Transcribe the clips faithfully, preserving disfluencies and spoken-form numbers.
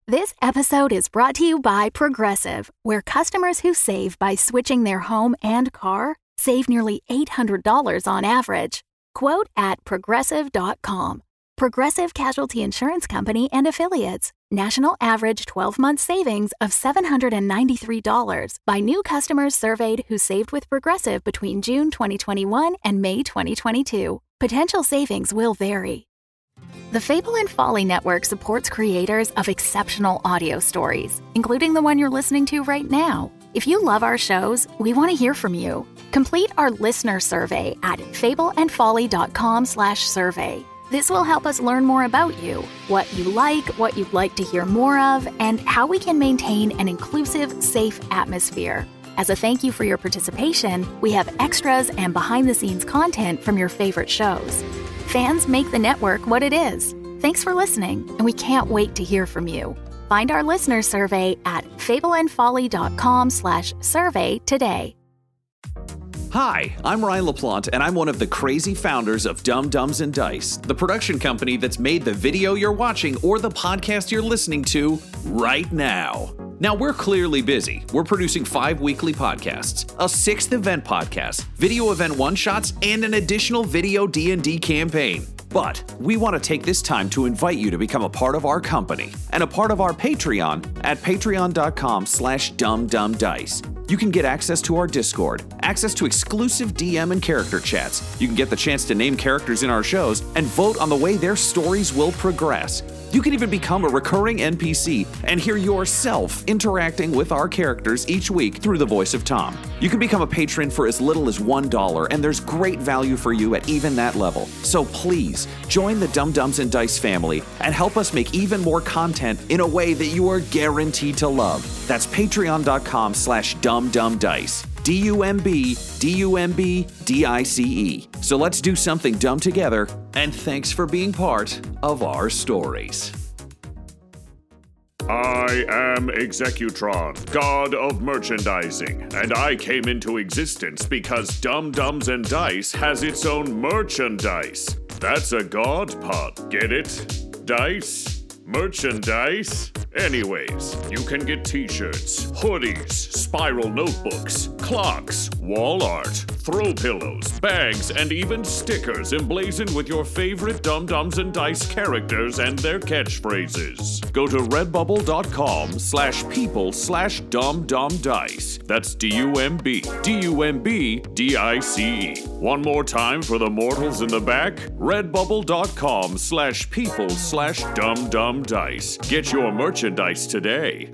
This episode is brought to you by Progressive, where customers who save by switching their home and car save nearly eight hundred dollars on average. Quote at progressive dot com. Progressive Casualty Insurance Company and Affiliates. National average twelve-month savings of seven hundred ninety-three dollars by new customers surveyed who saved with Progressive between June twenty twenty-one and May twenty twenty-two. Potential savings will vary. The Fable and Folly Network supports creators of exceptional audio stories, including the one you're listening to right now. If you love our shows, we want to hear from you. Complete our listener survey at fableandfolly.com slash survey. This will help us learn more about you, what you like, what you'd like to hear more of, and how we can maintain an inclusive, safe atmosphere. As a thank you for your participation, we have extras and behind-the-scenes content from your favorite shows. Fans make the network what it is. Thanks for listening, and we can't wait to hear from you. Find our listener survey at fableandfolly.com slash survey today. Hi, I'm Ryan LaPlante, and I'm one of the crazy founders of Dumb Dumbs and Dice, the production company that's made the video you're watching or the podcast you're listening to right now. Now, we're clearly busy. We're producing five weekly podcasts, a sixth event podcast, video event one-shots, and an additional video D and D campaign. But we want to take this time to invite you to become a part of our company and a part of our Patreon at patreon.com slash dumbdumbdice. You can get access to our Discord, access to exclusive D M and character chats. You can get the chance to name characters in our shows and vote on the way their stories will progress. You can even become a recurring N P C and hear yourself interacting with our characters each week through the voice of Tom. You can become a patron for as little as one dollar, and there's great value for you at even that level. So please, join the Dumb Dumbs and Dice family and help us make even more content in a way that you are guaranteed to love. That's patreon.com slash dumbdumbdice. D U M B, D U M B, D I C E. So let's do something dumb together, and thanks for being part of our stories. I am Executron, god of merchandising, and I came into existence because Dumb Dumbs and Dice has its own merchandise. That's a god pod, get it? Dice? Merchandise? Anyways, you can get t-shirts, hoodies, spiral notebooks, clocks, wall art, throw pillows, bags, and even stickers emblazoned with your favorite Dumb Dumbs and Dice characters and their catchphrases. Go to redbubble.com slash people slash dumbdumbdice. That's D U M B, D U M B, D I C E. One more time for the mortals in the back, redbubble.com slash people slash dumbdumbdice. Get your merchandise today.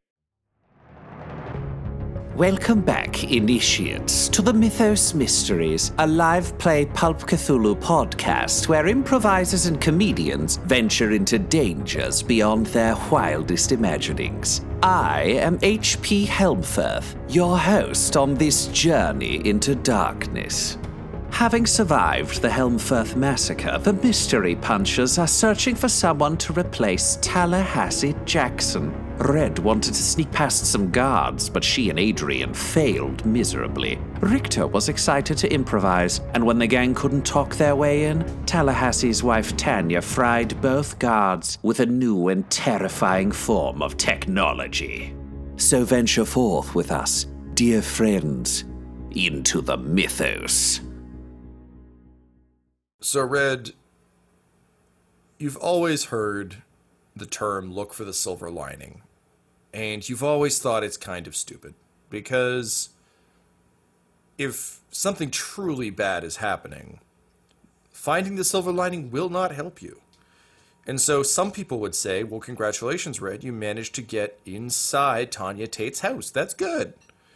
Welcome back, initiates, to the Mythos Mysteries, a live play Pulp Cthulhu podcast where improvisers and comedians venture into dangers beyond their wildest imaginings. I am H P Helmfirth, your host on this journey into darkness. Having survived the Helmfirth massacre, the Mystery Punchers are searching for someone to replace Tallahassee Jackson. Red wanted to sneak past some guards, but she and Adrian failed miserably. Richter was excited to improvise, and when the gang couldn't talk their way in, Tallahassee's wife Tanya fried both guards with a new and terrifying form of technology. So venture forth with us, dear friends, into the mythos. So, Red, you've always heard the term look for the silver lining. And you've always thought it's kind of stupid. Because if something truly bad is happening, finding the silver lining will not help you. And so some people would say, well, congratulations, Red, you managed to get inside Tanya Tate's house. That's good.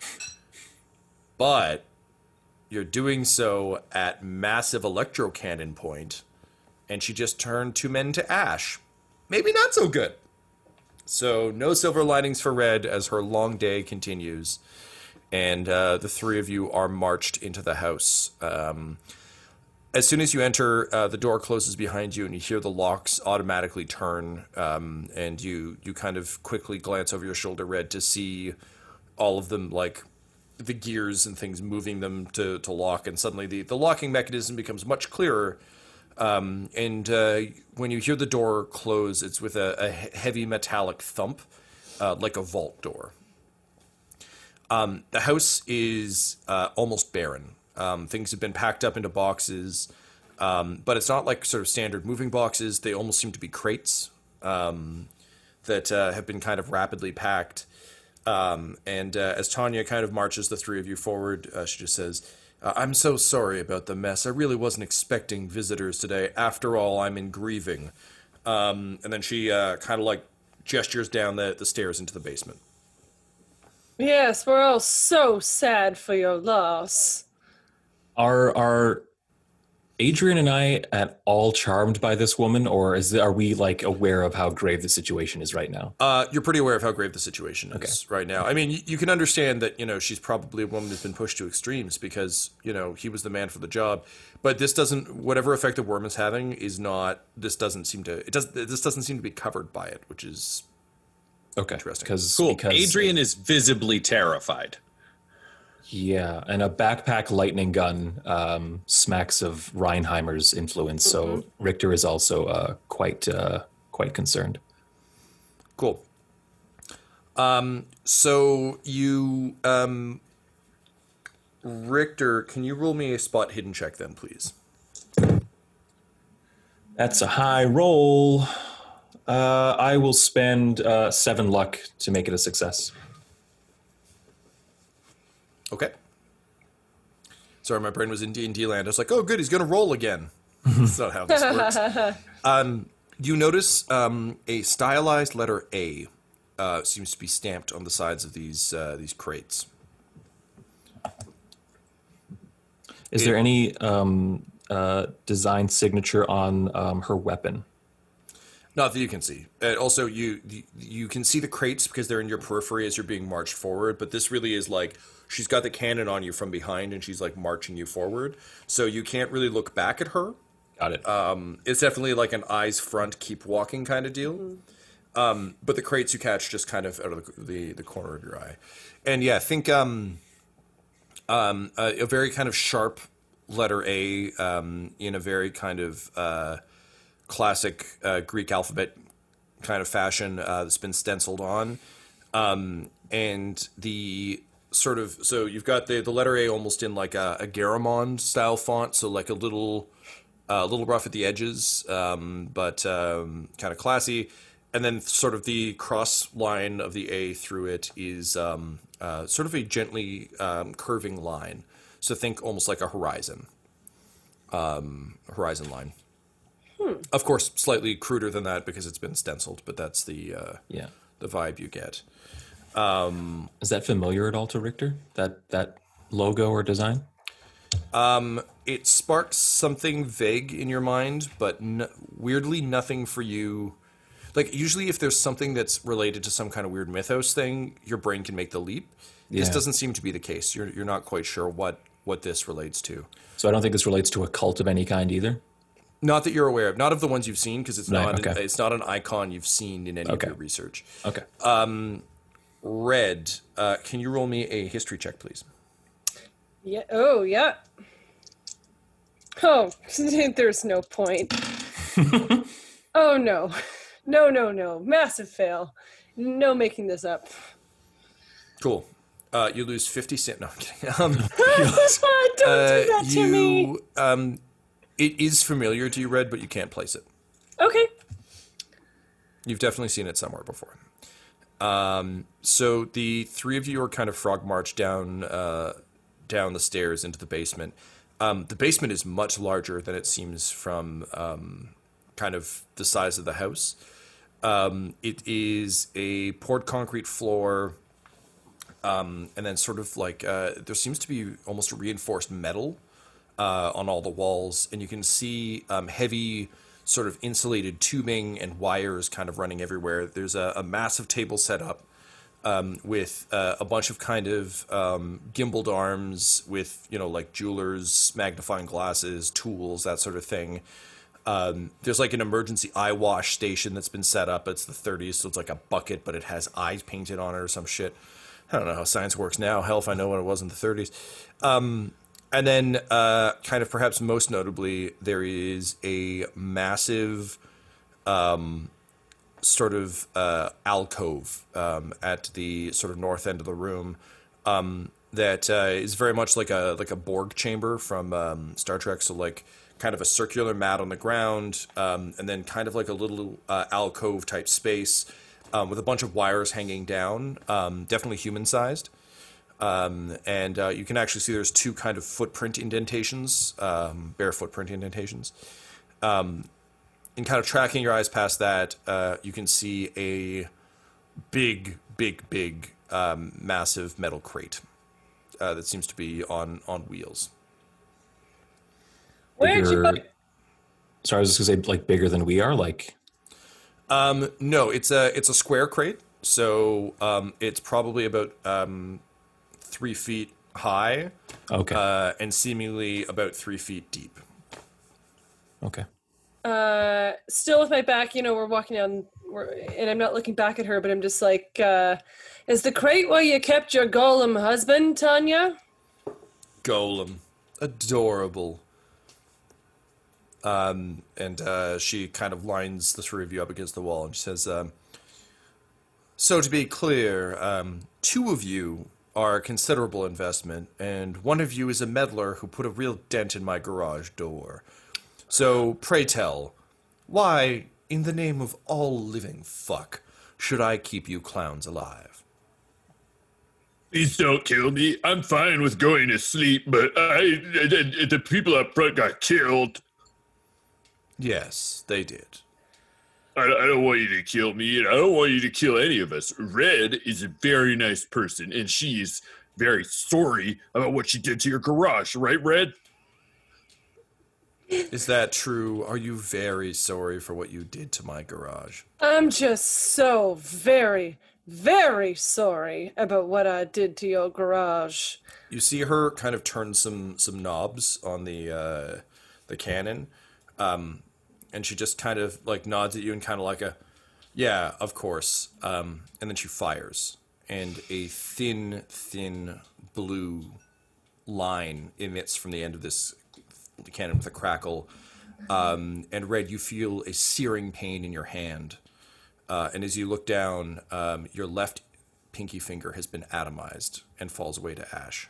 But you're doing so at massive electro cannon point, and she just turned two men to ash. Maybe not so good. So no silver linings for Red as her long day continues, and uh, the three of you are marched into the house. Um, as soon as you enter, uh, the door closes behind you, and you hear the locks automatically turn, um, and you, you kind of quickly glance over your shoulder, Red, to see all of them, like, the gears and things moving them to, to lock, and suddenly the, the locking mechanism becomes much clearer. Um, and uh, when you hear the door close, it's with a, a heavy metallic thump, uh, like a vault door. Um, the house is uh, almost barren. Um, things have been packed up into boxes, um, but it's not like sort of standard moving boxes. They almost seem to be crates um, that uh, have been kind of rapidly packed. Um, and uh, as Tanya kind of marches the three of you forward, uh, she just says, Uh, I'm so sorry about the mess. I really wasn't expecting visitors today. After all, I'm in grieving. Um, and then she uh, kind of like gestures down the, the stairs into the basement. Yes, we're all so sad for your loss. Are are Adrian and I at all charmed by this woman, or is are we like aware of how grave the situation is right now? Uh, you're pretty aware of how grave the situation is Okay. right now. I mean, you, you can understand that, you know, she's probably a woman who's been pushed to extremes because, you know, he was the man for the job. But this doesn't, whatever effect the worm is having is not, this doesn't seem to, it does, this doesn't seem to be covered by it, which is Okay, interesting. Because Cool. because Adrian is visibly terrified. yeah, and a backpack lightning gun um, smacks of Reinheimer's influence. So Richter is also uh, quite uh, quite concerned. Cool. Um, so you, um, Richter, can you roll me a spot hidden check then, please? That's a high roll. Uh, I will spend uh, seven luck to make it a success. Okay. Sorry, my brain was in D and D land. I was like, oh, good, he's going to roll again. That's not how this works. Um, you notice um, a stylized letter A uh, seems to be stamped on the sides of these uh, these crates. Is It- there any um, uh, design signature on um, her weapon? Not that you can see. Uh, also, you you- you can see the crates because they're in your periphery as you're being marched forward. But this really is like she's got the cannon on you from behind, and she's like marching you forward. So you can't really look back at her. Got it. Um, it's definitely like an eyes front, keep walking kind of deal. Um, but the crates you catch just kind of out of the the, the corner of your eye, and yeah, think um, um, a, a very kind of sharp letter A um, in a very kind of uh, classic uh, Greek alphabet kind of fashion uh, that's been stenciled on, um, and the sort of so you've got the the letter A almost in like a, a Garamond style font, so like a little a little rough at the edges, um, but um, kind of classy. And then sort of the cross line of the A through it is um, uh, sort of a gently um, curving line. So think almost like a horizon, um, horizon line. Hmm. Of course, slightly cruder than that because it's been stenciled, but that's the uh, yeah. the vibe you get. Is that familiar at all to Richter? That that logo or design? Um, it sparks something vague in your mind, but n- weirdly nothing for you. Like, usually if there's something that's related to some kind of weird mythos thing, your brain can make the leap. This Yeah. doesn't seem to be the case. You're you're not quite sure what, what this relates to. So I don't think this relates to a cult of any kind either. Not that you're aware of. Not of the ones you've seen, because it's Right, not okay. an, it's not an icon you've seen in any Okay. of your research. Okay. Red, uh, can you roll me a history check, please? Yeah. Oh, yeah. Oh, there's no point. Oh, no. No, no, no. Massive fail. No making this up. Cool. Uh, you lose fifty cent. No, I'm kidding. Um, Don't do that to me. you, um, it is familiar to you, Red, but you can't place it. Okay. You've definitely seen it somewhere before. Um, so the three of you are kind of frog march down uh, down the stairs into the basement. Um, the basement is much larger than it seems from um, kind of the size of the house. Um, it is a poured concrete floor, um, and then sort of like uh, there seems to be almost a reinforced metal uh, on all the walls, and you can see um, heavy sort of insulated tubing and wires kind of running everywhere. There's a, a massive table set up um, with uh, a bunch of kind of um, gimbaled arms with, you know, like jewelers, magnifying glasses, tools, that sort of thing. Um, there's like an emergency eye wash station that's been set up. It's the thirties, so it's like a bucket, but it has eyes painted on it or some shit. I don't know how science works now. Hell, if I know what it was in the thirties. Um, And then, uh, kind of perhaps most notably, there is a massive um, sort of uh, alcove um, at the sort of north end of the room um, that uh, is very much like a like a Borg chamber from um, Star Trek. So like kind of a circular mat on the ground, um, and then kind of like a little uh, alcove type space um, with a bunch of wires hanging down, um, definitely human sized. Um, and uh, you can actually see there's two kind of footprint indentations, um, bare footprint indentations. Um, and kind of tracking your eyes past that, uh, you can see a big, big, big, um, massive metal crate uh, that seems to be on, on wheels. Where'd you Bigger- put? Sorry, I was just gonna say like bigger than we are. Like, Um, no, it's a it's a square crate, so um, it's probably about um, three feet high, okay, uh, and seemingly about three feet deep. okay. Uh, still with my back, you know, we're walking down, we're, and I'm not looking back at her, but I'm just like, uh, is the crate where you kept your golem husband, Tanya? Golem, adorable. Um, and uh, she kind of lines the three of you up against the wall, and she says, um, "So to be clear, um, two of you are a considerable investment, and one of you is a meddler who put a real dent in my garage door. So pray tell, why, in the name of all living fuck, should I keep you clowns alive?" Please don't kill me. I'm fine with going to sleep, but I, the, the people up front got killed. Yes, they did. I, I don't want you to kill me, and I don't want you to kill any of us. Red is a very nice person, and she's very sorry about what she did to your garage, right, Red? Is that true? Are you very sorry for what you did to my garage? I'm just so very, very sorry about what I did to your garage. You see her kind of turn some some knobs on the uh, the cannon, um, and she just kind of like nods at you and kind of like a, yeah, of course. Um, and then she fires, and a thin, thin blue line emits from the end of this cannon with a crackle. Um, and Red, you feel a searing pain in your hand, uh, and as you look down, um, your left pinky finger has been atomized and falls away to ash.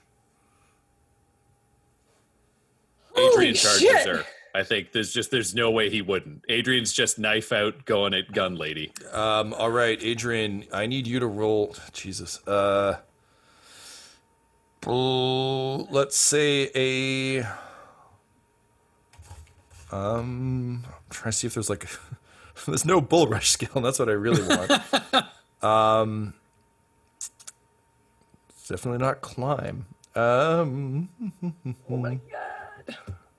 Holy Adrian charges shit. her. I think there's just there's no way he wouldn't. Adrian's just knife out, going at gun lady. Um, all right, Adrian, I need you to roll. Jesus. Uh, bull- let's say a. Um, I'm trying to see if there's like. There's no bull rush skill, and that's what I really want. um, it's definitely not climb. Um, Oh my god.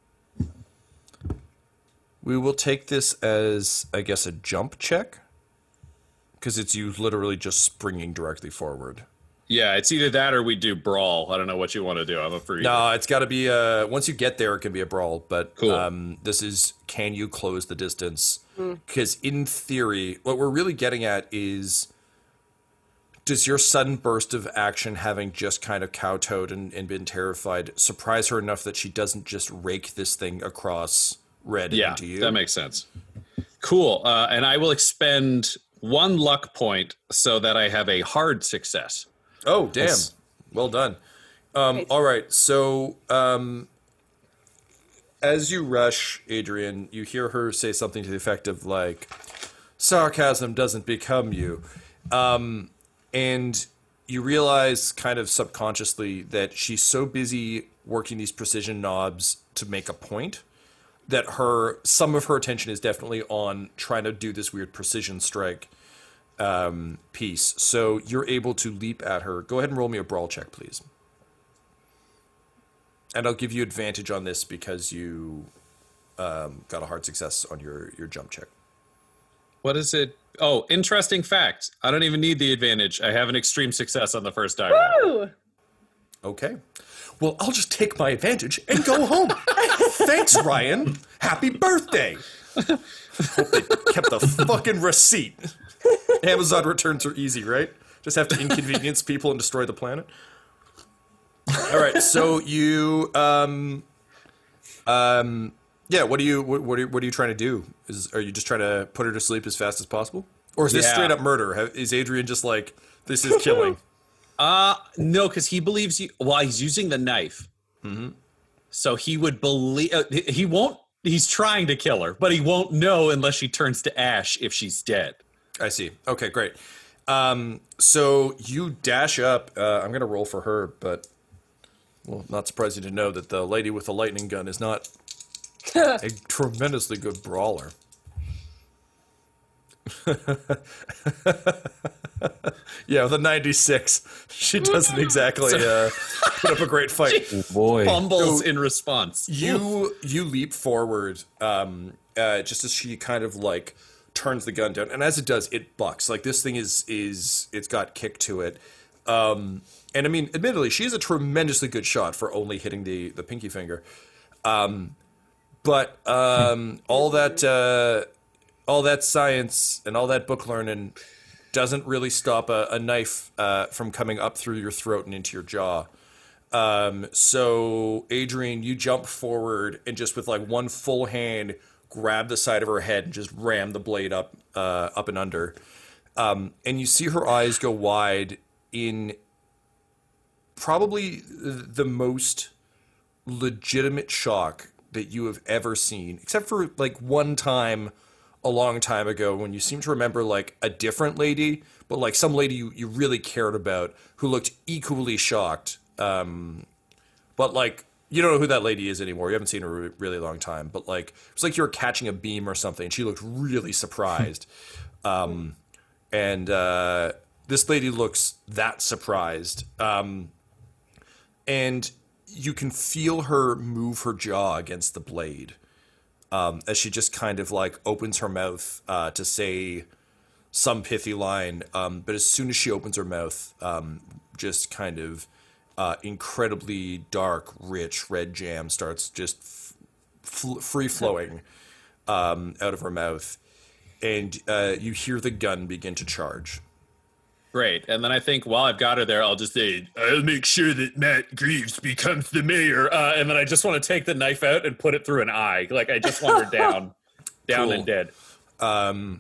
we will take this as, I guess, a jump check, because it's you literally just springing directly forward. Yeah, it's either that or we do brawl. I don't know what you want to do. I'm a free. No, it's got to be a. Once you get there, it can be a brawl. But Cool. um, this is, can you close the distance? Because in theory, what we're really getting at is, does your sudden burst of action, having just kind of kowtowed and, and been terrified, surprise her enough that she doesn't just rake this thing across Red Yeah, into you? that makes sense. Cool. Uh, and I will expend one luck point so that I have a hard success. Oh, damn. Yes. Well done. Um, Nice. all right. So, um, as you rush, Adrian, you hear her say something to the effect of, like, sarcasm doesn't become you. Um, and you realize kind of subconsciously that she's so busy working these precision knobs to make a point that her some of her attention is definitely on trying to do this weird precision strike um, piece. So you're able to leap at her. Go ahead and roll me a brawl check, please. And I'll give you advantage on this because you um, got a hard success on your, your jump check. What is it? Oh, interesting fact. I don't even need the advantage. I have an extreme success on the first die roll. Woo! Okay. Well, I'll just take my advantage and go home. Thanks, Ryan. Happy birthday. Hope they kept the fucking receipt. Amazon returns are easy, right? Just have to inconvenience people and destroy the planet. All right, so you, um, um, yeah. What do you what, what are you, what are you trying to do? Is are you just trying to put her to sleep as fast as possible, or is this Yeah. straight up murder? Have, is Adrian just like this is killing? Uh no, because he believes you. Well, he's using the knife, Mm-hmm. so he would believe uh, he- he won't. He's trying to kill her, but he won't know unless she turns to ash if she's dead. I see. Okay, great. Um, so you dash up. Uh, I'm gonna roll for her, but well, not surprising to know that the lady with the lightning gun is not a tremendously good brawler. Yeah, with a ninety-six, she doesn't exactly uh, put up a great fight. Boy. Fumbles So- in response. You you leap forward, um, uh, just as she kind of like turns the gun down, and as it does, it bucks. Like this thing is is it's got kick to it, um, and I mean, admittedly, she is a tremendously good shot for only hitting the the pinky finger, um, but um, all that uh, all that science and all that book learning doesn't really stop a, a knife uh, from coming up through your throat and into your jaw. Um, so Adrian, you jump forward and just with like one full hand grab the side of her head and just ram the blade up, uh, up and under. Um, and you see her eyes go wide in probably the most legitimate shock that you have ever seen, except for like one time a long time ago when you seem to remember like a different lady, but like some lady you, you really cared about who looked equally shocked. Um, but like, you don't know who that lady is anymore. You haven't seen her a really long time, but like, it was like you were catching a beam or something. And she looked really surprised. um, and, uh, this lady looks that surprised. Um, and you can feel her move her jaw against the blade. Um, as she just kind of like opens her mouth, uh, to say some pithy line. Um, but as soon as she opens her mouth, um, just kind of, Uh, incredibly dark, rich red jam starts just f- f- free flowing um, out of her mouth, and uh, you hear the gun begin to charge. Great. And then I think while I've got her there, I'll just say, I'll make sure that Matt Greaves becomes the mayor. Uh, and then I just want to take the knife out and put it through an eye. Like I just want her down, down Cool. and dead. Um,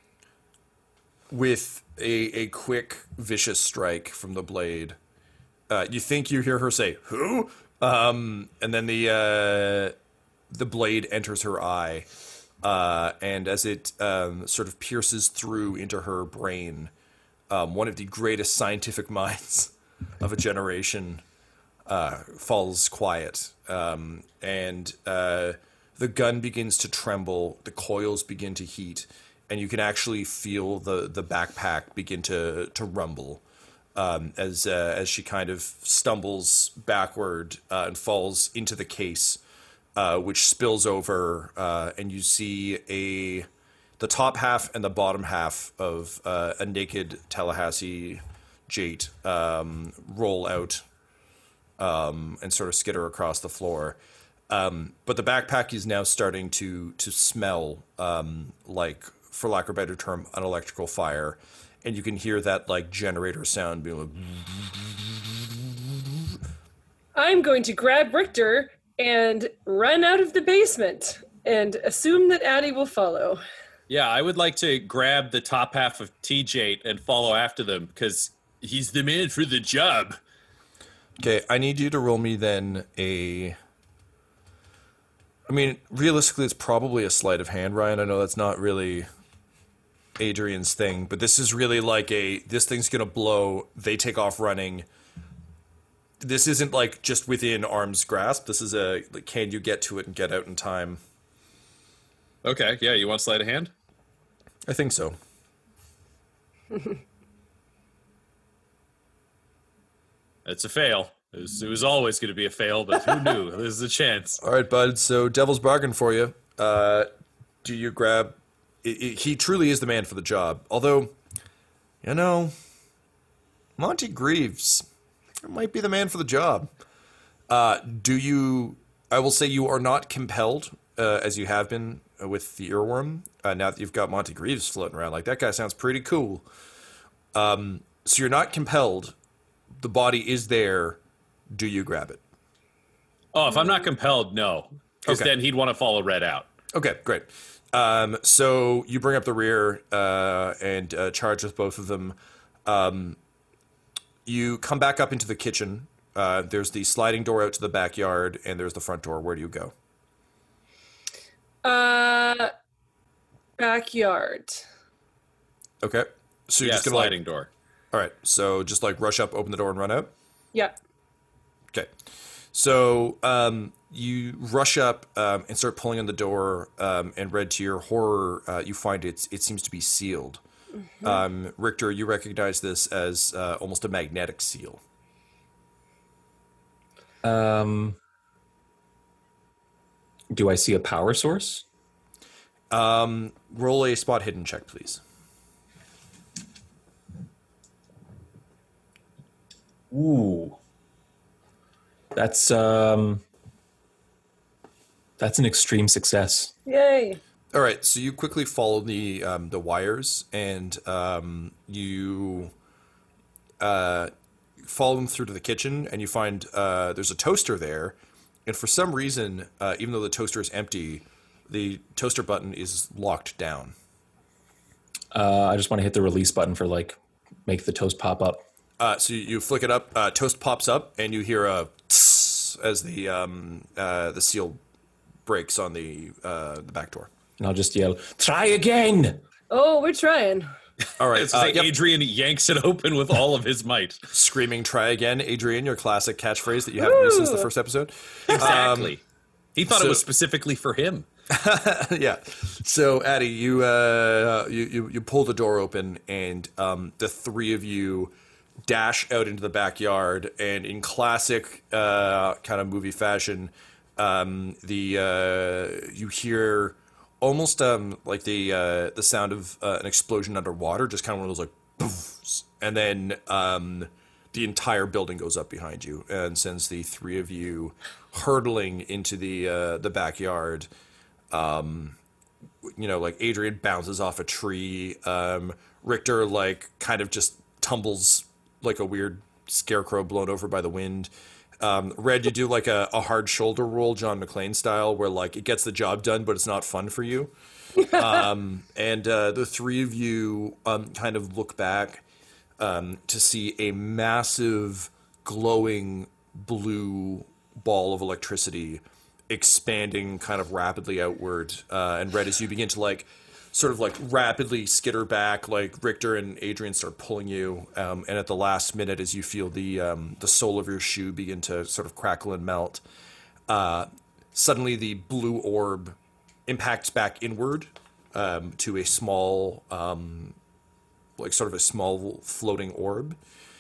with a, a quick, vicious strike from the blade, uh, you think you hear her say, "Who?" Um, and then the uh, the blade enters her eye, uh, and as it um, sort of pierces through into her brain, um, one of the greatest scientific minds of a generation uh, falls quiet, um, and uh, the gun begins to tremble, the coils begin to heat, and you can actually feel the, the backpack begin to, to rumble um, as uh, as she kind of stumbles backward uh, and falls into the case, uh, which spills over, uh, and you see a the top half and the bottom half of uh, a naked Tallahassee Jate um, roll out um, and sort of skitter across the floor. Um, but the backpack is now starting to to smell um, like, for lack of a better term, an electrical fire, and you can hear that like generator sound being like. I'm going to grab Richter and run out of the basement and assume that Addie will follow. Yeah, I would like to grab the top half of T J and follow after them because he's the man for the job. Okay, I need you to roll me then a. I mean, realistically, it's probably a sleight of hand, Ryan. I know that's not really Adrian's thing, but this is really like a, this thing's gonna blow, they take off running. This isn't like just within arm's grasp. This is a, like, can you get to it and get out in time? Okay, yeah, you want sleight of hand? I think so. It's a fail. It was, it was always going to be a fail, but who knew? There's a chance. All right, bud. So, devil's bargain for you. Uh, do you grab? It, it, he truly is the man for the job. Although, you know, Monty Greaves might be the man for the job. Uh, do you? I will say you are not compelled, uh, as you have been with the earworm. Uh, now that you've got Monty Greaves floating around, like that guy sounds pretty cool. Um, so you're not compelled. The body is there. do you grab it? Oh, if I'm not compelled, no. Because Okay. then he'd want to follow Red out. Okay, great. Um, so you bring up the rear uh, and uh, charge with both of them. Um, you come back up into the kitchen. Uh, there's the sliding door out to the backyard, and there's the front door. Where do you go? Uh, backyard. Okay. So you're Yeah, just gonna sliding like, door. all right. So just like rush up, open the door, and run out. Yeah. Okay. So um, you rush up um, and start pulling on the door, um, and Red, to your horror, uh, you find it's it seems to be sealed. Mm-hmm. Um, Richter, you recognize this as uh, almost a magnetic seal. Um, do I see a power source? Um, roll a spot hidden check, please. Ooh. That's um that's an extreme success. Yay. All right, so you quickly follow the um, the wires, and um, you uh, follow them through to the kitchen, and you find uh, there's a toaster there, and for some reason, uh, even though the toaster is empty, the toaster button is locked down. Uh, I just want to hit the release button for like make the toast pop up. Uh, so you, you flick it up, uh, toast pops up, and you hear a tss as the um, uh, the seal breaks on the uh, the back door. And I'll just yell, "Try again!" Oh, we're trying. All right, It's uh, like yep. Adrian yanks it open with all of his might. Screaming, try again, Adrian, your classic catchphrase that you haven't used since the first episode. Exactly. Um, he thought so- it was specifically for him. yeah. So, Addie, you, uh, you you you pull the door open, and um, the three of you dash out into the backyard. And in classic uh, kind of movie fashion, um, the uh, you hear almost um, like the uh, the sound of uh, an explosion underwater, just kind of one of those like, poofs, and then um, the entire building goes up behind you and sends the three of you hurtling into the uh, the backyard. Um, you know, like Adrian bounces off a tree. Um, Richter like kind of just tumbles like a weird scarecrow blown over by the wind. Um, Red, you do like a, a hard shoulder roll, John McClane style, where like it gets the job done, but it's not fun for you. um, and uh, the three of you um, kind of look back um, to see a massive glowing blue ball of electricity expanding kind of rapidly outward. Uh, and Red, as you begin to like sort of like rapidly skitter back, like Richter and Adrian start pulling you. Um, and at the last minute, as you feel the um, the sole of your shoe begin to sort of crackle and melt, uh, suddenly the blue orb impacts back inward um, to a small, um, like sort of a small floating orb.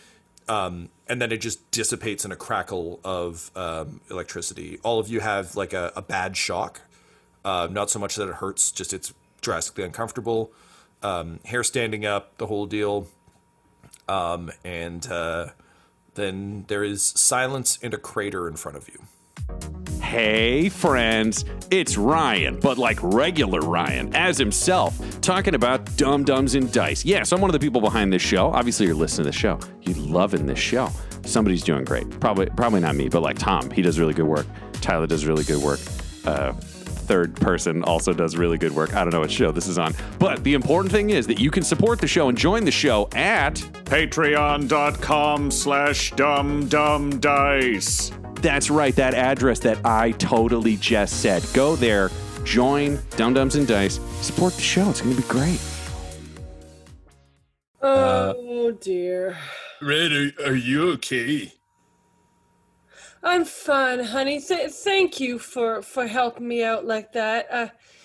Um, and then it just dissipates in a crackle of um, electricity. All of you have like a, a bad shock. Uh, not so much that it hurts, just it's drastically uncomfortable. Um, hair standing up, the whole deal. Um, and uh, then there is silence and a crater in front of you. Hey, friends, it's Ryan, but like regular Ryan, as himself, talking about Dum Dums and Dice. Yes, I'm one of the people behind this show. Obviously, you're listening to the show. You're loving this show. Somebody's doing great. Probably probably not me, but like Tom, he does really good work. Tyler does really good work. Uh, third person also does really good work. I don't know what show this is on. But the important thing is that you can support the show and join the show at Patreon.com slash dumdumdice. That's right, that address that I totally just said. Go there, join Dum Dums and Dice, support the show. It's going to be great. Oh, dear. Red, are, are you okay? I'm fine, honey. Th- thank you for, for helping me out like that. Uh,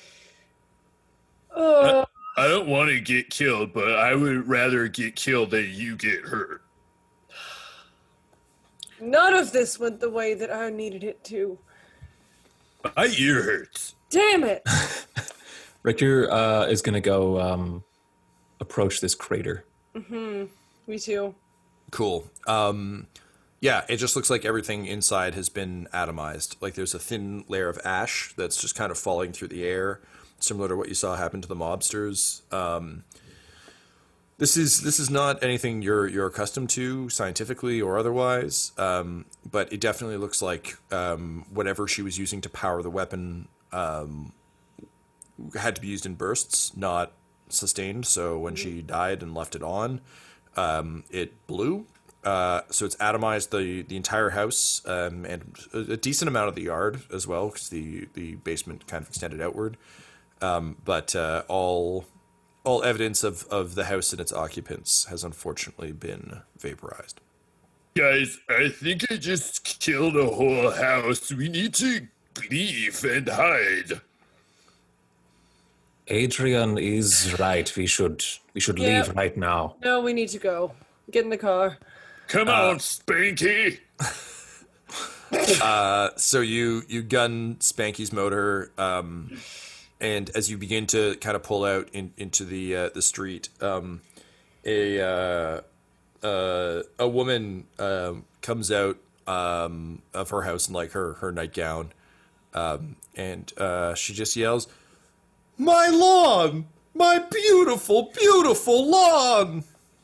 oh, I don't want to get killed, but I would rather get killed than you get hurt. none of this went the way that I needed it to. My ear hurts. Damn it. Richter uh, is going to go um, approach this crater. Mm-hmm. Me too. Cool. Um, yeah, it just looks like everything inside has been atomized. Like there's a thin layer of ash that's just kind of falling through the air, similar to what you saw happen to the mobsters. Um, This is this is not anything you're you're accustomed to scientifically or otherwise, um, but it definitely looks like um, whatever she was using to power the weapon um, had to be used in bursts, not sustained. So when she died and left it on, um, it blew. Uh, so it's atomized the the entire house um, and a, a decent amount of the yard as well, because the the basement kind of extended outward. Um, but uh, all. All evidence of, of the house and its occupants has unfortunately been vaporized. Guys, I think I just killed a whole house. We need to leave and hide. Adrian is right. We should we should Yeah. leave right now. No, we need to go. Get in the car. Come on, Spanky. Uh, so you you gun Spanky's motor, um, and as you begin to kind of pull out in, into the uh, the street, um, a uh, uh, a woman um, comes out um, of her house in like her her nightgown, um, and uh, she just yells, "My lawn! My beautiful, beautiful lawn!"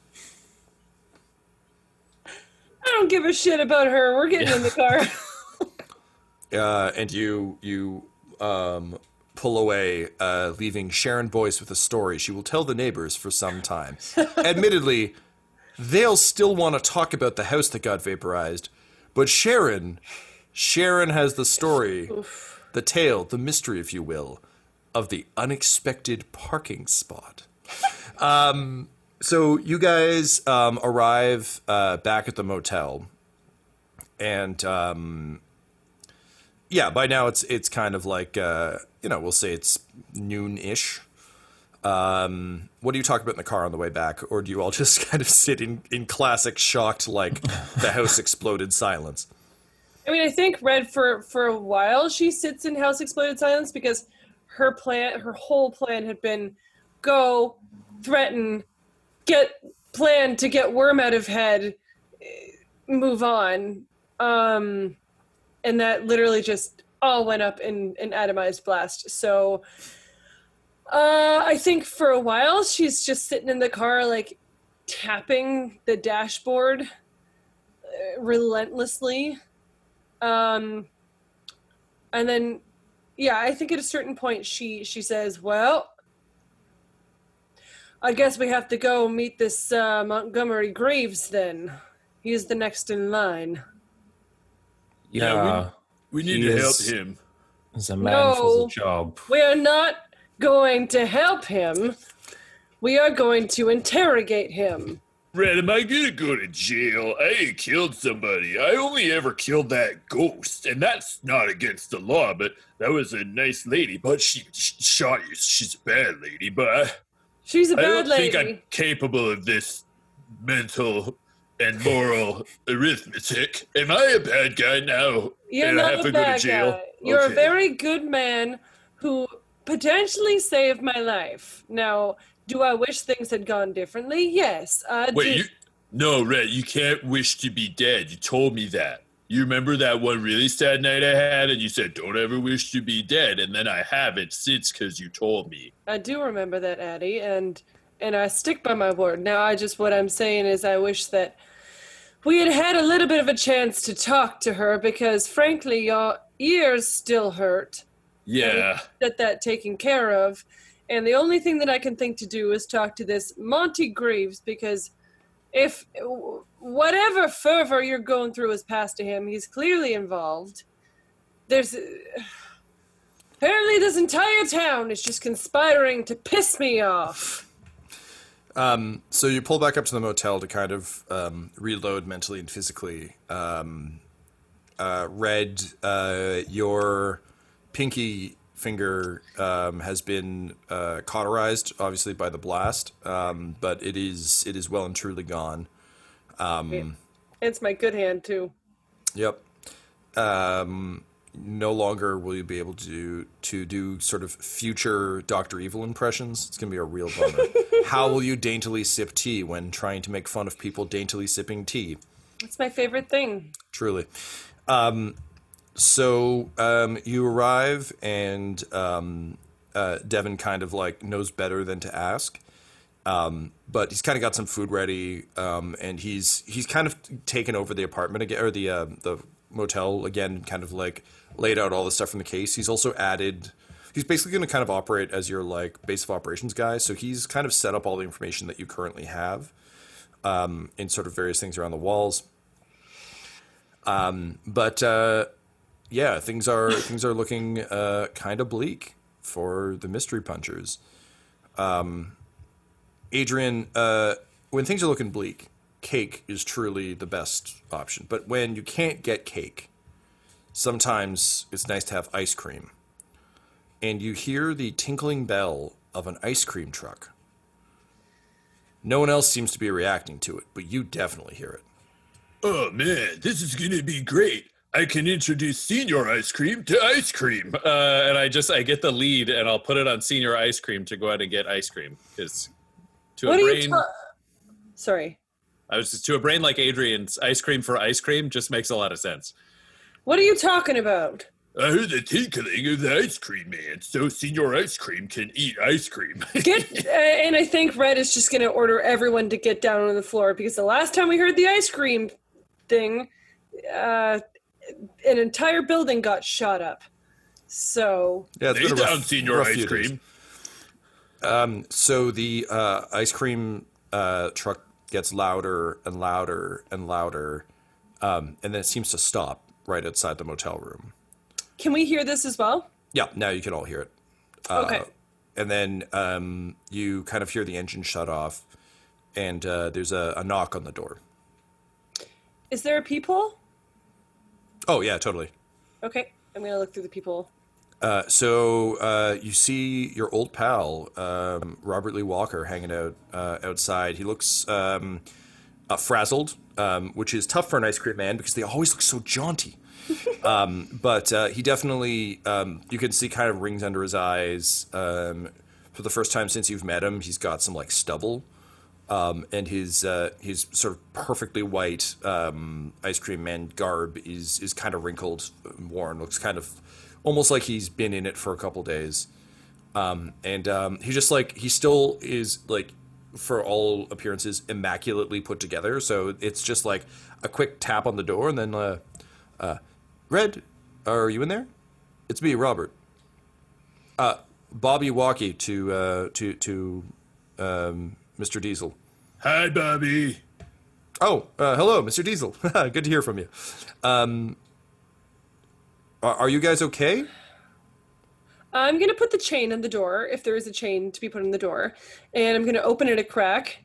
I don't give a shit about her. We're getting in the car. Uh, and you you um, pull away, uh, leaving Sharon Boyce with a story she will tell the neighbors for some time. Admittedly, they'll still want to talk about the house that got vaporized, but Sharon, Sharon has the story, Oof. the tale, the mystery, if you will, of the unexpected parking spot. um, so you guys um, arrive uh, back at the motel, and um, yeah, by now it's it's kind of like uh, you know, we'll say it's noon-ish. Um, what do you talk about in the car on the way back, or do you all just kind of sit in, in classic shocked, like the house exploded silence? I mean, I think Red for for a while she sits in house exploded silence because her plan, her whole plan had been go, threaten, get plan to get Worm out of head, move on, um, and that literally just all went up in an atomized blast. So uh, I think for a while she's just sitting in the car, like tapping the dashboard uh, relentlessly. Um, and then, yeah, I think at a certain point she, she says, well, I guess we have to go meet this uh, Montgomery Graves then. He's the next in line. Yeah, Yeah, We need he to is- help him. He's a man No. for the job. We're not going to help him. We are going to interrogate him. Red, am I gonna go to jail? I ain't killed somebody. I only ever killed that ghost, and that's not against the law, but that was a nice lady, but she, she shot you. She's a bad lady, but I, She's a I bad don't lady. think I'm capable of this mental and moral arithmetic. Am I a bad guy now? You're and I not have a to go to bad jail? guy. You're Okay. a very good man who potentially saved my life. Now, do I wish things had gone differently? Yes. I Wait, do. you? No, Red, you can't wish to be dead. You told me that. You remember that one really sad night I had, and you said, don't ever wish to be dead, and then I haven't since because you told me. I do remember that, Addie, and and I stick by my word. Now, I just, what I'm saying is I wish that we had had a little bit of a chance to talk to her because, frankly, your ears still hurt. Yeah. Get that taken care of. And the only thing that I can think to do is talk to this Monty Greaves because if whatever fervor you're going through is passed to him, he's clearly involved. There's... Apparently this entire town is just conspiring to piss me off. Um, so you pull back up to the motel to kind of um, reload mentally and physically. Um, uh, Red, uh, your pinky finger um, has been uh, cauterized, obviously by the blast, um, but it is it is well and truly gone. Um, It's my good hand, too. Yep. Um, no longer will you be able to to do sort of future Doctor Evil impressions. It's gonna be a real bummer. How will you daintily sip tea when trying to make fun of people daintily sipping tea? It's my favorite thing. Truly. Um, so um, you arrive, and um, uh, Devin kind of like knows better than to ask, Um, but he's kind of got some food ready, um, and he's he's kind of taken over the apartment again, or the uh, the motel again, kind of like laid out all the stuff from the case. He's also added. He's basically going to kind of operate as your like base of operations guy. So he's kind of set up all the information that you currently have, um, in sort of various things around the walls. Um, but uh, yeah, things are things are looking uh, kind of bleak for the mystery punchers. Um, Adrian, uh, when things are looking bleak, cake is truly the best option. But when you can't get cake, sometimes it's nice to have ice cream. And you hear the tinkling bell of an ice cream truck. No one else seems to be reacting to it, but you definitely hear it. Oh man, this is gonna be great. I can introduce Senior Ice Cream to ice cream. Uh, and I just, I get the lead and I'll put it on Senior Ice Cream to go out and get ice cream. Because to What a are brain, you ta- Sorry. I was just, to a brain like Adrian's, ice cream for ice cream just makes a lot of sense. What are you talking about? I heard the tinkling of the ice cream man, so Senior Ice Cream can eat ice cream. Get, uh, and I think Red is just going to order everyone to get down on the floor because the last time we heard the ice cream thing, uh, an entire building got shot up. So Yeah, it's Lay been a rough, down, Senior rough Ice few days. Cream. Um, so the uh, ice cream uh, truck gets louder and louder and louder, um, and then it seems to stop right outside the motel room. can we hear this as well? Yeah, now you can all hear it. Uh, Okay. And then um, you kind of hear the engine shut off, and uh, there's a, a knock on the door. Is there a peephole? Oh, yeah, totally. Okay, I'm going to look through the peephole. Uh, so uh, you see your old pal, um, Robert Lee Walker, hanging out uh, outside. He looks um, uh, frazzled, um, which is tough for an ice cream man because they always look so jaunty. um, but uh, he definitely, um, you can see kind of rings under his eyes. Um, for the first time since you've met him, he's got some like stubble. Um, and his uh, his sort of perfectly white um, ice cream man garb is is kind of wrinkled, and worn. Looks kind of almost like he's been in it for a couple days. Um, and um, he just like he still is like, for all appearances, immaculately put together. So it's just like a quick tap on the door, and then uh, uh, Red, are you in there? It's me, Robert. Uh, Bobby Walkie to uh, to to um, Mister Diesel. Hi, Bobby. Oh, uh, hello, Mister Diesel. Good to hear from you. Um, are, are you guys okay? I'm going to put the chain on the door, if there is a chain to be put on the door, and I'm going to open it a crack.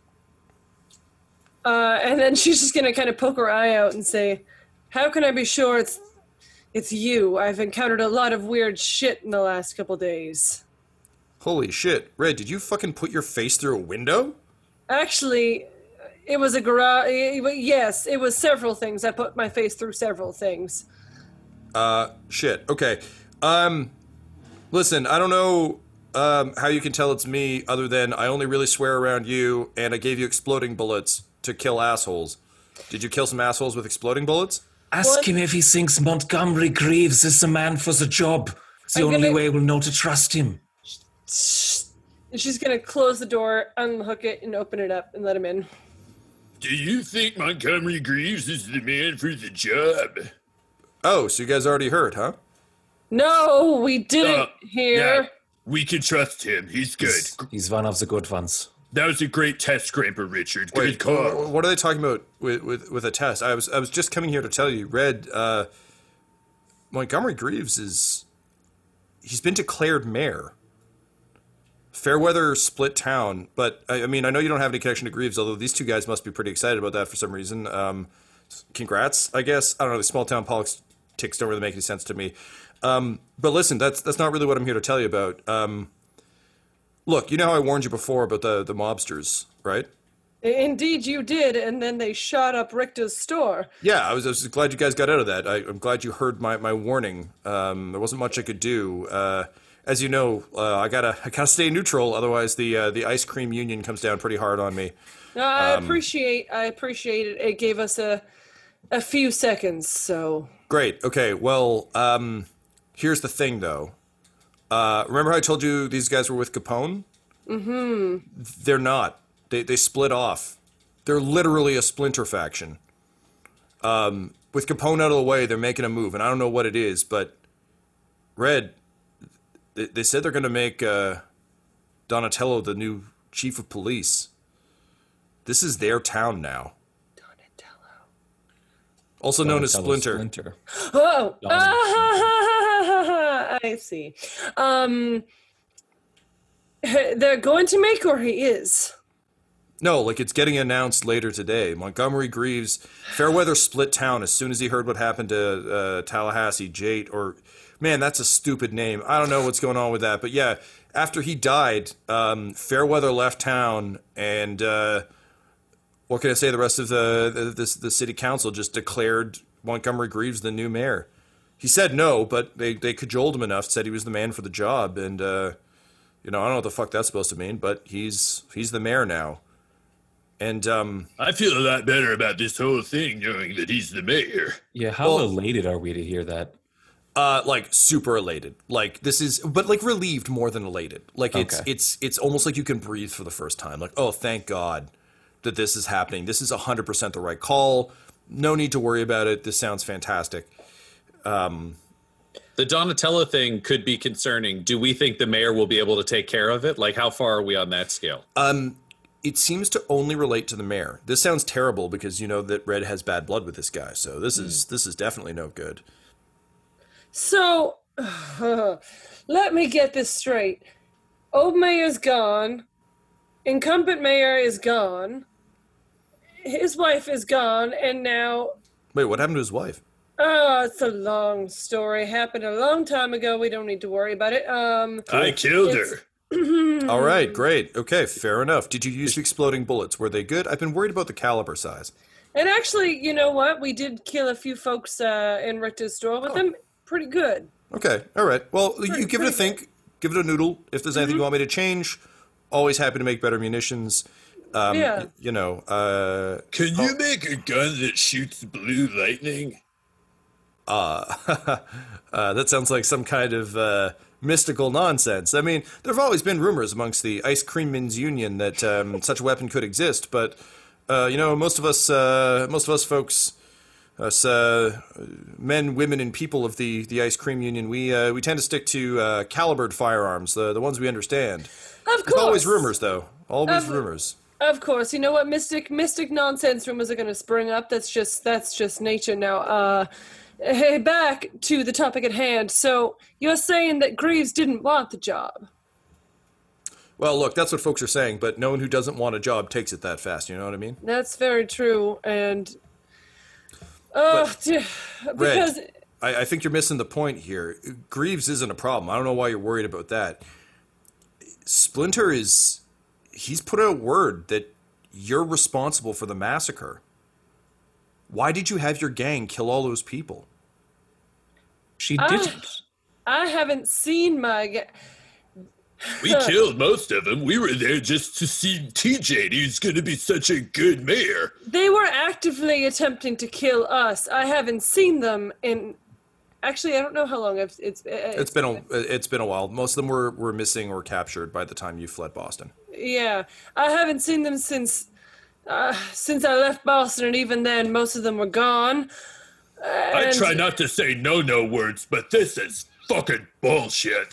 Uh, and then she's just going to kind of poke her eye out and say, how can I be sure it's it's you? I've encountered a lot of weird shit in the last couple days. Holy shit. Red, did you fucking put your face through a window? Actually, it was a garage. Yes, it was several things. I put my face through several things. Uh, shit. Okay. Um, listen, I don't know um, how you can tell it's me other than I only really swear around you and I gave you exploding bullets to kill assholes. Did you kill some assholes with exploding bullets? Ask What? him if he thinks Montgomery Greaves is the man for the job. It's the I'm only gonna- way we'll know to trust him. And she's going to close the door, unhook it, and open it up and let him in. Do you think Montgomery Greaves is the man for the job? Oh, so you guys already heard, huh? No, we didn't Uh, hear. Yeah, we can trust him. He's good. He's, he's one of the good ones. That was a great test, Scramper Richard. Good Wait, call. wh- what are they talking about with, with, with a test? I was I was just coming here to tell you, Red, uh, Montgomery Greaves is, he's been declared mayor. Fairweather split town, but I, I mean, I know you don't have any connection to Greaves, although these two guys must be pretty excited about that for some reason. Um, congrats, I guess. I don't know, the small town politics don't really make any sense to me. Um, but listen, that's that's not really what I'm here to tell you about. Um, look, you know how I warned you before about the, the mobsters, right? Indeed, you did, and then they shot up Richter's store. Yeah, I was, I was glad you guys got out of that. I, I'm glad you heard my, my warning. Um, there wasn't much I could do. Uh, as you know, uh, I gotta I gotta stay neutral, otherwise the uh, the ice cream union comes down pretty hard on me. No, I Um, appreciate. I appreciate it. It gave us a a few seconds, so Great. Okay. Well, um, here's the thing, though. Uh, remember how I told you these guys were with Capone? Mm-hmm. They're not. They they split off. They're literally a splinter faction. Um, with Capone out of the way, they're making a move, and I don't know what it is, but Red, they, they said they're going to make uh, Donatello the new chief of police. This is their town now. Donatello. Also known as Donatello Splinter. Splinter. Oh, Donald. ah, I see. Um, they're going to make, or he is. No, like it's getting announced later today. Montgomery Greaves, Fairweather split town as soon as he heard what happened to uh, Tallahassee Jate, or man, that's a stupid name. I don't know what's going on with that, but yeah, after he died, um, Fairweather left town, and uh, what can I say? The rest of the the, the the city council just declared Montgomery Greaves the new mayor. He said no, but they they cajoled him enough, said he was the man for the job, and uh, you know I don't know what the fuck that's supposed to mean, but he's he's the mayor now. And um, I feel a lot better about this whole thing knowing that he's the mayor. Yeah, how Well- elated are we to hear that? Uh, like super elated. Like this is, but like relieved more than elated. Like it's Okay. it's it's almost like you can breathe for the first time. Like, oh, thank God that this is happening. This is a hundred percent the right call. No need to worry about it. This sounds fantastic. Um, The Donatello thing could be concerning. Do we think the mayor will be able to take care of it? Like, how far are we on that scale? um, it seems to only relate to the mayor. This sounds terrible because you know that Red has bad blood with this guy. So this is this is definitely no good. So, let me get this straight. Old mayor's gone. Incumbent mayor is gone. His wife is gone, and now, Wait, what happened to his wife? oh, it's a long story. Happened a long time ago. We don't need to worry about it. Um, I killed it's- her. All right, great. Okay, fair enough. Did you use exploding bullets? Were they good? I've been worried about the caliber size. and actually, you know what? We did kill a few folks uh, in Richter's store with them. Pretty good. Okay, all right. Well, you give it a think. Give it a noodle. If there's anything you want me to change, always happy to make better munitions. Um, Yeah. y- you know, uh, Can you make a gun that shoots blue lightning? uh, uh, that sounds like some kind of uh, mystical nonsense. I mean, there have always been rumors amongst the Ice Cream Men's Union that um, such a weapon could exist, but uh, you know, most of us, uh, most of us folks, us uh, men, women, and people of the, the Ice Cream Union, we uh, we tend to stick to uh, calibered firearms, the the ones we understand. Of There's course. always rumors, though. Always Um, rumors. Of course, you know what? Mystic, mystic nonsense rumors are going to spring up. That's just, that's just nature now. Uh, hey, back to the topic at hand. So you're saying that Greaves didn't want the job? Well, look, that's what folks are saying, but no one who doesn't want a job takes it that fast. You know what I mean? That's very true. And oh, dear, because Red, I, I think you're missing the point here. Greaves isn't a problem. I don't know why you're worried about that. Splinter is, he's put out word that you're responsible for the massacre. Why did you have your gang kill all those people? She I- didn't. I haven't seen my. Ga- We killed most of them. We were there just to see T J. He's going to be such a good mayor. They were actively attempting to kill us. I haven't seen them in. Actually, I don't know how long I've, it's. It's, It's been a it's been a while. Most of them were, were missing or captured by the time you fled Boston. Yeah, I haven't seen them since uh, since I left Boston, and even then, most of them were gone. I And- try not to say no-no words, but this is fucking bullshit.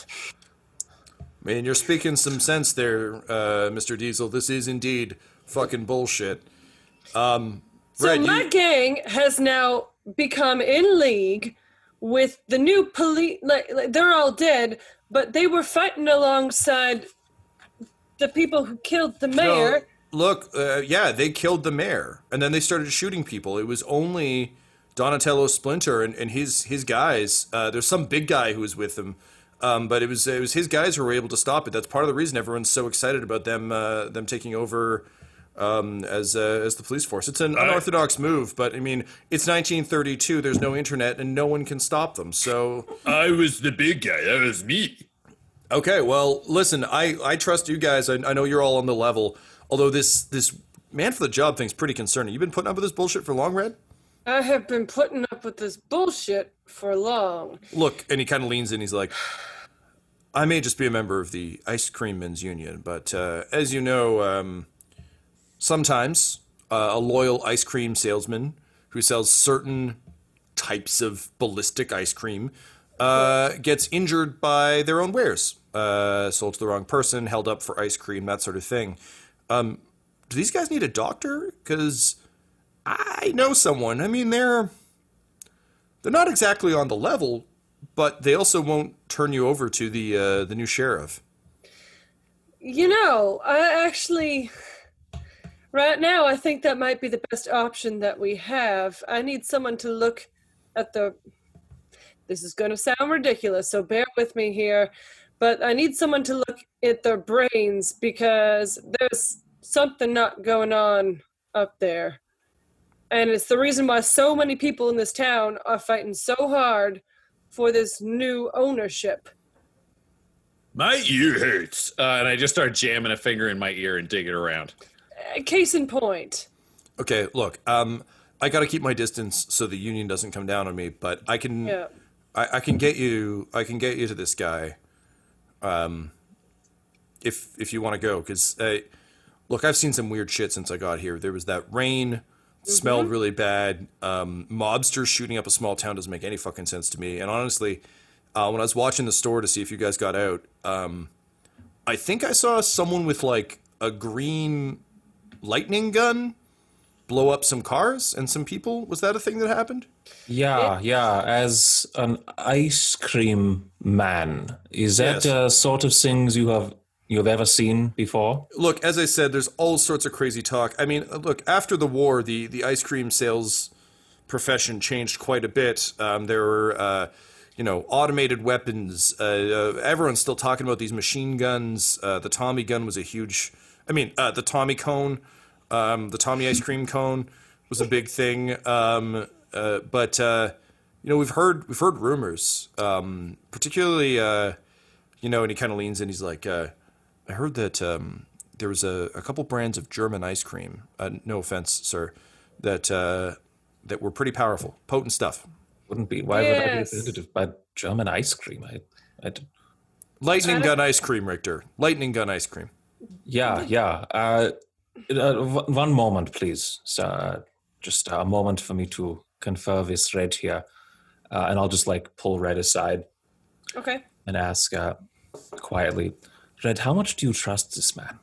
I mean, you're speaking some sense there, uh, Mister Diesel. This is indeed fucking bullshit. Um, So Red, my you, gang has now become in league with the new police. Like, like they're all dead, but they were fighting alongside the people who killed the mayor. No, look, uh, yeah, they killed the mayor, and then they started shooting people. It was only Donatello Splinter and, and his his guys. Uh, there's some big guy who was with them, um, but it was it was his guys who were able to stop it. That's part of the reason everyone's so excited about them uh, them taking over um, as uh, as the police force. It's an I- unorthodox move, but I mean, it's nineteen thirty-two. There's no internet, and no one can stop them. So. I was the big guy. That was me. Okay, well, listen, I, I trust you guys. I, I know you're all on the level. Although this this man for the job thing's pretty concerning. You been putting up with this bullshit for long, Red? I have been putting up with this bullshit for long. Look, and he kind of leans in. He's like, I may just be a member of the Ice Cream Men's Union, but uh, as you know, um, sometimes uh, a loyal ice cream salesman who sells certain types of ballistic ice cream uh, gets injured by their own wares, uh, sold to the wrong person, held up for ice cream, that sort of thing. Um, do these guys need a doctor? Because I know someone. I mean, they're they're not exactly on the level, but they also won't turn you over to the uh, the new sheriff. You know, I actually, right now, I think that might be the best option that we have. I need someone to look at the, this is going to sound ridiculous, so bear with me here, but I need someone to look at their brains because there's something not going on up there. And it's the reason why so many people in this town are fighting so hard for this new ownership. My ear hurts. Uh, and I just start jamming a finger in my ear and digging around. Uh, case in point. Okay, look, um, I got to keep my distance so the union doesn't come down on me, but I can, Yeah. I, I can get you, I can get you to this guy, um, if if you want to go, because uh, look, I've seen some weird shit since I got here. There was that rain, smelled Mm-hmm. really bad. Um, mobsters shooting up a small town doesn't make any fucking sense to me. And honestly, uh, when I was watching the store to see if you guys got out, um, I think I saw someone with like a green lightning gun blow up some cars and some people. Was that a thing that happened? Yeah, yeah. As an ice cream man, is that Yes. uh, sort of things you have you have ever seen before? Look, as I said, there's all sorts of crazy talk. I mean, look, after the war, the, the ice cream sales profession changed quite a bit. Um, there were, uh, you know, automated weapons. Uh, uh, everyone's still talking about these machine guns. Uh, the Tommy gun was a huge, I mean, uh, the Tommy cone, um, the Tommy ice cream cone was a big thing. Um, uh, but, uh, you know, we've heard, we've heard rumors, um, particularly, uh, you know, and he kind of leans in, he's like, uh, I heard that um, there was a, a couple brands of German ice cream. Uh, no offense, sir, that uh, that were pretty powerful, potent stuff. Wouldn't be. Why would I be Yes. offended by German ice cream? I, I d- Lightning gun ice cream, Richter. Lightning gun ice cream. yeah, yeah. Uh, uh, w- one moment, please, sir. Just a moment for me to confer with Red here, uh, and I'll just like pull Red aside Okay. and ask uh, quietly, Red, how much do you trust this man?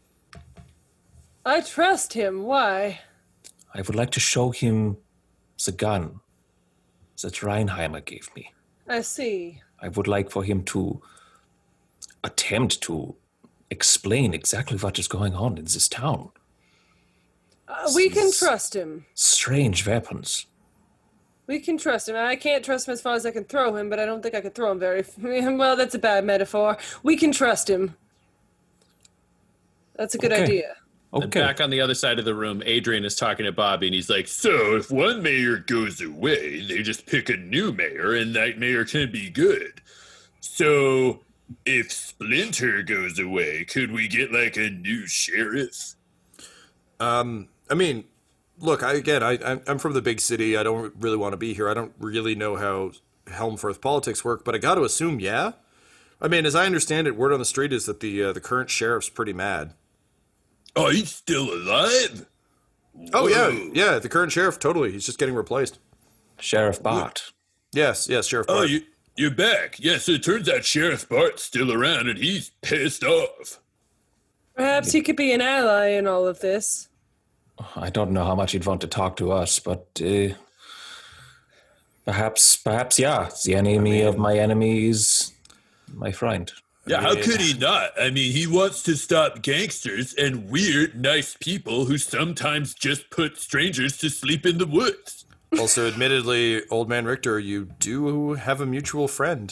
I trust him. Why? I would like to show him the gun that Reinheimer gave me. I see. I would like for him to attempt to explain exactly what is going on in this town. Uh, we can S- trust him. Strange weapons. We can trust him. I can't trust him as far as I can throw him, but I don't think I could throw him very... Well, that's a bad metaphor. We can trust him. That's a good Okay. idea. And Okay. back on the other side of the room, Adrian is talking to Bobby, and he's like, so if one mayor goes away, they just pick a new mayor, and that mayor can be good. So if Splinter goes away, could we get like a new sheriff? Um, I mean, look, I, again, I, I'm- I'm from the big city. I don't really want to be here. I don't really know how Helmfirth politics work, but I got to assume, yeah. I mean, as I understand it, word on the street is that the uh, the current sheriff's pretty mad. Oh, he's still alive? Oh yeah, Whoa. yeah. The current sheriff, totally. He's just getting replaced. Sheriff Bart. Yes, yes, Sheriff. Oh, Bart. you, you're back. Yes, it turns out Sheriff Bart's still around, and he's pissed off. Perhaps he could be an ally in all of this. I don't know how much he'd want to talk to us, but uh, perhaps, perhaps, yeah. The enemy of my enemy is my friend. Yeah, how could he not? I mean, he wants to stop gangsters and weird, nice people who sometimes just put strangers to sleep in the woods. Also, admittedly, Old Man Richter, you do have a mutual friend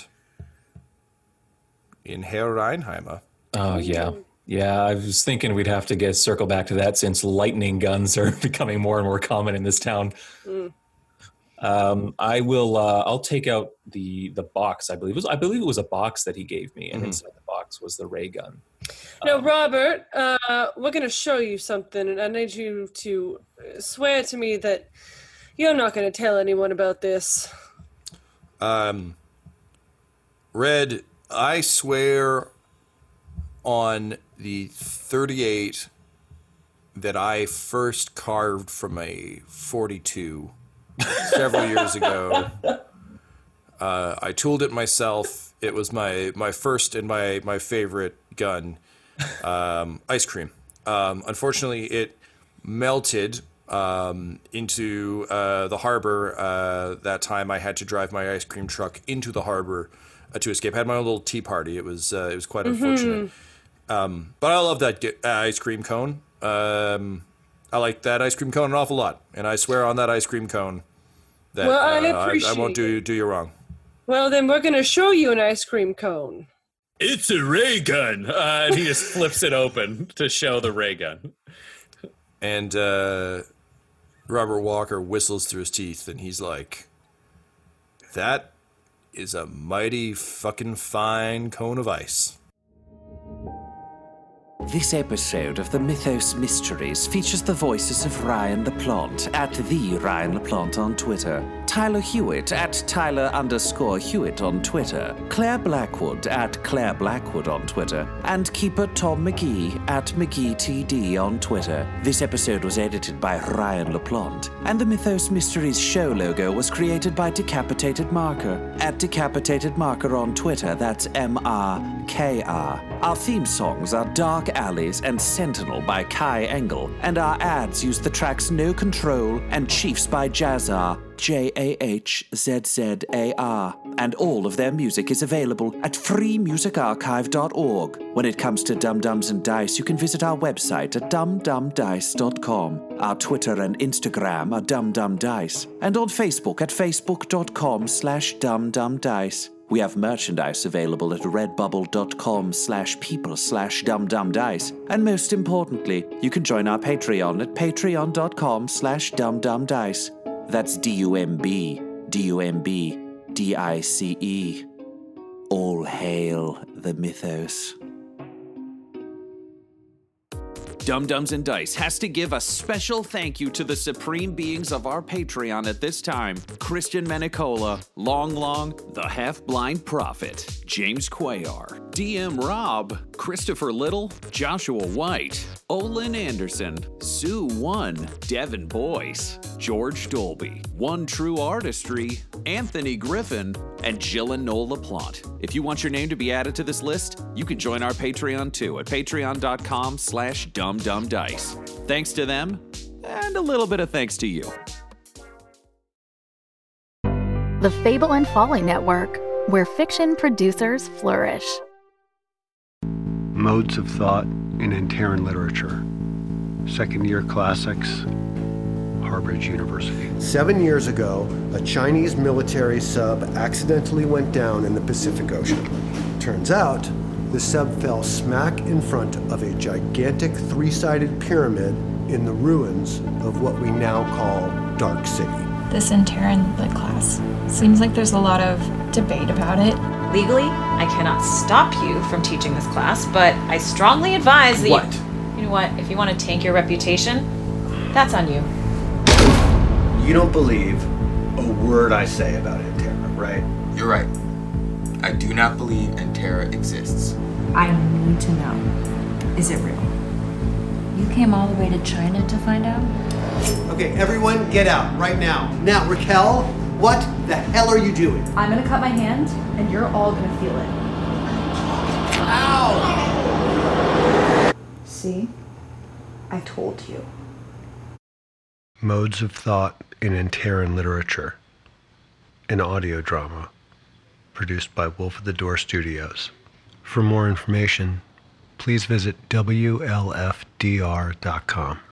in Herr Reinheimer. Oh, yeah. Yeah, I was thinking we'd have to get circle back to that since lightning guns are becoming more and more common in this town. Mm. Um, I will. Uh, I'll take out the the box. I believe it was. I believe it was a box that he gave me, and Mhm. inside the box was the ray gun. Now, Robert, uh, we're going to show you something, and I need you to swear to me that you're not going to tell anyone about this. Um, Red, I swear on the thirty-eight that I first carved from a forty-two several years ago. Uh, I tooled it myself. It was my, my first and my, my favorite gun, um, ice cream. Um, unfortunately, it melted um, into uh, the harbor. Uh, that time I had to drive my ice cream truck into the harbor uh, to escape. I had my own little tea party. It was uh, it was quite mm-hmm. unfortunate. Um, but I love that uh, ice cream cone. Um, I like that ice cream cone an awful lot, and I swear on that ice cream cone that well, I, uh, I, I won't do do you wrong. Well, then we're going to show you an ice cream cone. It's a ray gun. Uh, and he just flips it open to show the ray gun. And uh, Robert Walker whistles through his teeth, and he's like, that is a mighty fucking fine cone of ice. This episode of the Mythos Mysteries features the voices of Ryan LaPlante at the Ryan LaPlante on Twitter, Tyler Hewitt at Tyler underscore Hewitt on Twitter, Claire Blackwood at Claire Blackwood on Twitter, and Keeper Tom McGee at McGeeTD on Twitter. This episode was edited by Ryan LaPlante, and the Mythos Mysteries show logo was created by Decapitated Marker at Decapitated Marker on Twitter. That's M R K R. Our theme songs are Dark Alleys and Sentinel by Kai Engel, and our ads use the tracks No Control and Chiefs by Jazzar, J A H Z Z A R, and all of their music is available at free music archive dot org. When it comes to Dum Dums and Dice, you can visit our website at dum dum dice dot com. Our Twitter and Instagram are dumdumdice, and on Facebook at facebook dot com slash dumdumdice. We have merchandise available at redbubble dot com slash people slash dumdumdice. And most importantly, you can join our Patreon at patreon dot com slash dumdumdice. That's D U M B, D U M B, D I C E. All hail the Mythos. Dum Dums and Dice has to give a special thank you to the supreme beings of our Patreon at this time: Christian Menicola, Long Long, The Half-Blind Prophet, James Cuellar, D M Rob, Christopher Little, Joshua White, Olin Anderson, Sue One, Devin Boyce, George Dolby, One True Artistry, Anthony Griffin, and Jill and Noel LaPlante. If you want your name to be added to this list, you can join our Patreon too at patreon dot com slash dumdumdice. Thanks to them, and a little bit of thanks to you. The Fable and Folly Network, where fiction producers flourish. Modes of Thought in Antaran Literature. Second Year Classics, Harbridge University. Seven years ago, a Chinese military sub accidentally went down in the Pacific Ocean. Turns out, the sub fell smack in front of a gigantic three-sided pyramid in the ruins of what we now call Dark City. This Antaran Lit class. Seems like there's a lot of debate about it. Legally, I cannot stop you from teaching this class, but I strongly advise that what? you... You know what? If you want to tank your reputation, that's on you. You don't believe a word I say about Antera, right? You're right. I do not believe Antera exists. I need to know. Is it real? You came all the way to China to find out? Okay, everyone get out right now. Now, Raquel, what the hell are you doing? I'm gonna cut my hand, and you're all gonna feel it. Ow! See? I told you. Modes of Thought in Antaran Literature, an audio drama produced by Wolf of the Door Studios. For more information, please visit W L F D R dot com.